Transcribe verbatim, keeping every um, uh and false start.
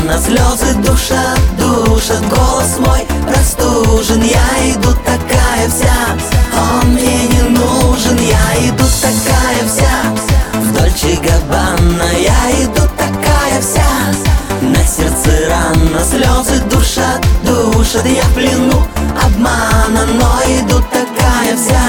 рано, слезы душат, душат, голос мой простужен. Я иду такая вся, он мне не нужен. Я иду такая вся, в Дольче Габбана. Я иду такая вся, на сердце рано, слезы душат, душат. Я в плену обмана, но иду такая вся.